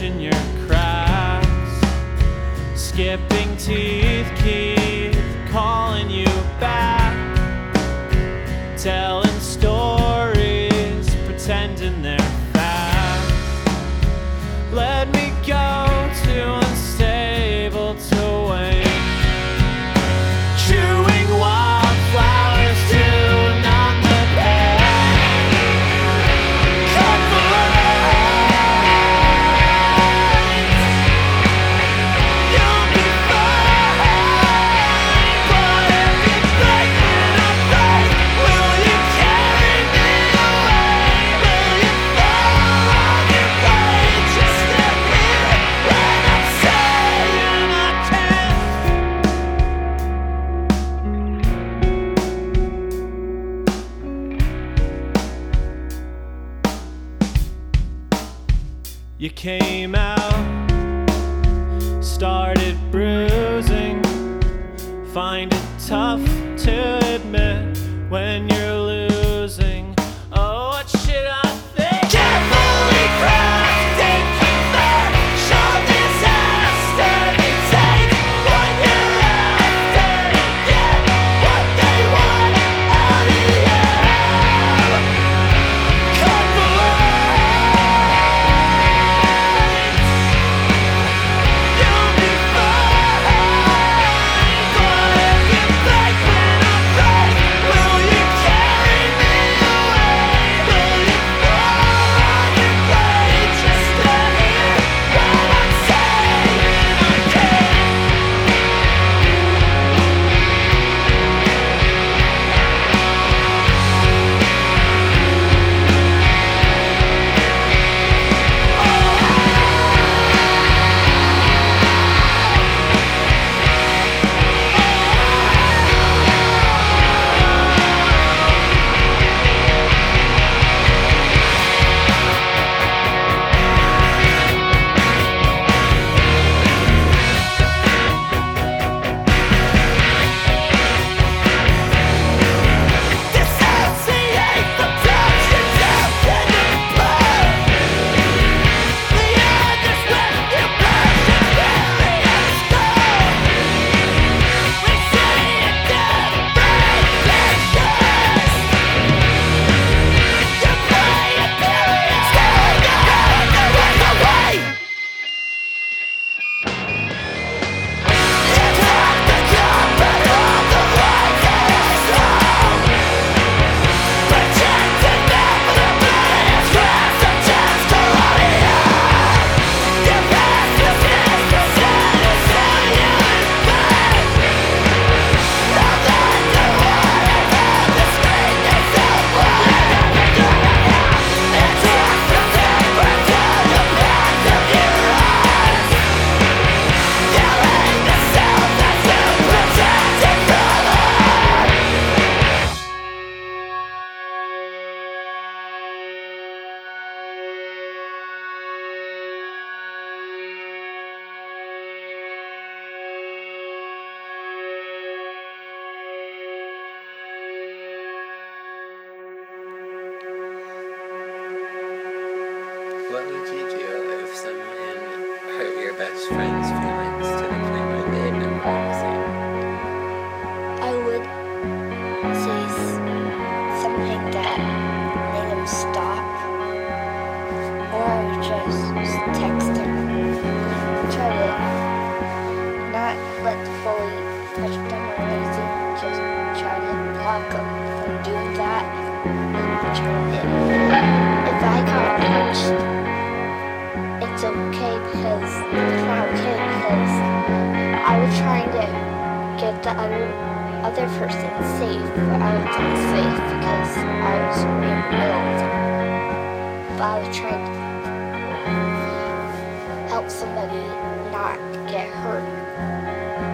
watching your cracks. Skipping teeth keep calling you back. Telling stories, pretending they're facts. Let me go too unstable to wait. Chewing wildflowers to numb the pain. Cut the lines. You'll be fine. But if you break when I break, will you carry me away? Will you fall on your way just to hear when I'm saying I can't? You came out, started bruising. Find it tough to admit when you're losing. Oh, what should I think? Carefully crafted commercial disaster. They take what you're after to get what they want out of you. Cut the lines. You'll be fine. But if you break when I break, will you carry me away? Will you fall on your way just to hear what I'm saying? I can't. Dissociate the touch you took in the blood. The others with you burst experience gold. We see it dead break pictures. You play it period, staring out the away. You took the carpet off the lights and slow. Projecting inevitably as grass of chance colonial. Your past is mispresented so you invade. Now that the waters of the screen yourself blood. It tracks the temperature the path of your eyes. Yelling the self that's you protected from What would you do if someone hurt your best friend's feelings to the point where they had no privacy? I would say something that made him stop, or I would just text him. Try to not let the bully touch them or anything, just try to block him from doing that. And try to, if I got punched, it's okay because it's not okay because I was trying to get the other person safe, but I was unsafe because I was being killed. But I was trying to help somebody not get hurt.